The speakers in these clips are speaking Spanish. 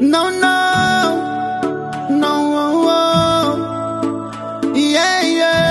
No, no, no, oh, oh. Yeah,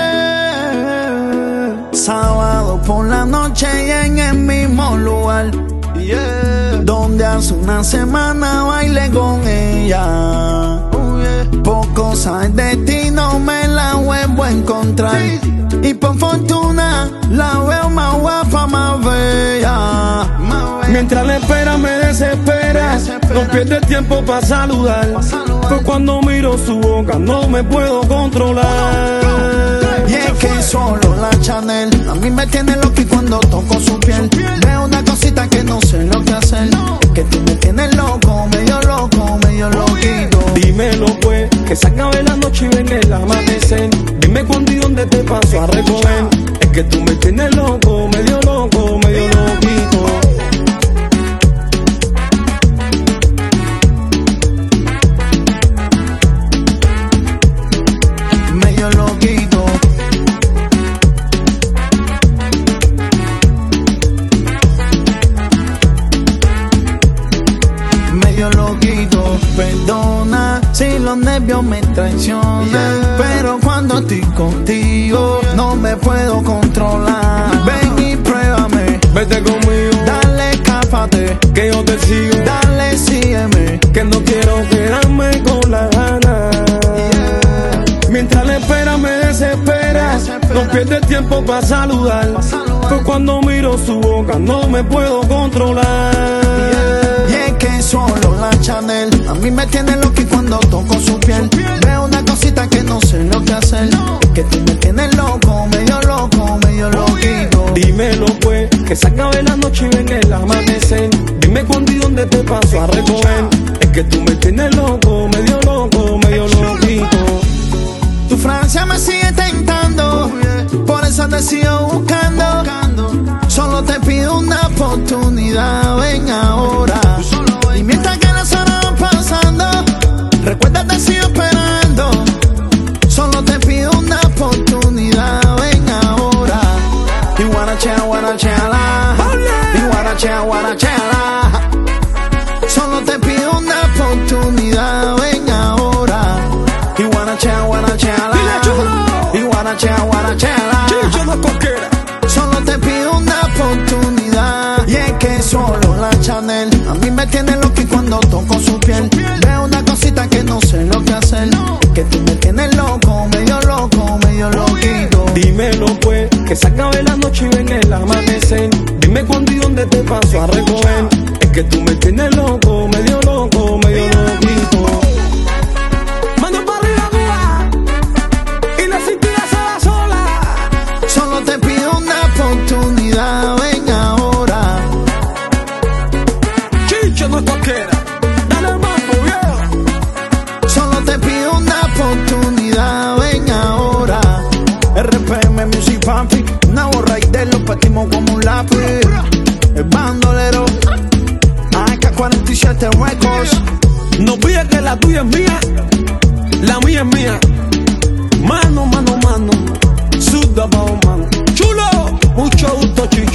yeah. Sábado por la noche y en el mismo lugar, yeah, donde hace una semana bailé con ella. Poco sabes de ti, no me la vuelvo a encontrar. Y por fortuna la veo más guapa, más bella. Mientras la espera me desespera, no pierde tiempo para saludar. Pues cuando miro su boca no me puedo controlar. Y es que solo la Chanel a mí me tiene loco, y cuando toco su piel veo una cosita que no sé lo que hacer. Es que tú me tienes loco, medio loquito. Dímelo pues, que se acabe la noche y venga el amanecer. Dime cuándo y dónde te paso a recoger. Es que tú me tienes loco, medio loquito. Medio loquito. Medio loquito. Perdona si los nervios me traicionan, pero cuando estoy contigo no me puedo controlar. Ven y pruébame, Vete conmigo, dale, escápate, que yo te sigo. dale, sígueme, Que no quiero quedarme con la gana. Mientras la espera me desespera, no pierde tiempo para saludar. Pues cuando miro su boca no me puedo controlar. Y es que solo la Chanel a mí me tiene loco, y cuando toco su piel veo una cosita que no sé lo que hacer. Es que tú me tienes loco, medio loquito. Dímelo pues, que se acabe la noche y venga el amanecer. Dime cuándo y dónde te paso a recoger. Es que tú me tienes loco, medio loquito. Tu Francia me sigue tentando, por eso te sigo buscando. Solo te pido una oportunidad, ven ahora. Y mientras que las horas van pasando, recuerda, te sigo esperando. Solo te pido una oportunidad, ven ahora. Y guarachala, y guarachala. Solo te pido una oportunidad, ven ahora. Y guarachala, y guarachala. Solo te pido una oportunidad. Y es que solo la Chanel a mí me tiene loco, y cuando toco su piel veo una cosita que no sé lo que hacer. Es que tú me tienes loco, medio loquito. Dímelo pues, que se acabe la noche y venga el amanecer. Dime cuándo y dónde te paso a recoger. Es que tú me tienes loco, medio loquito. Mano para arriba, mía, y la cintura se va sola. Solo te pido una oportunidad, ven ahora. Chicho no es cualquiera, dale el mambo, viejo. Solo te pido una oportunidad, ven ahora. RPM Music Papi, una borra y de los partimos como un lápiz. El bandolero, AK-47 Records. No olvides que la tuya es mía, la mía es mía. Mano, Sudabao, mano. Chulo, mucho gusto, chico.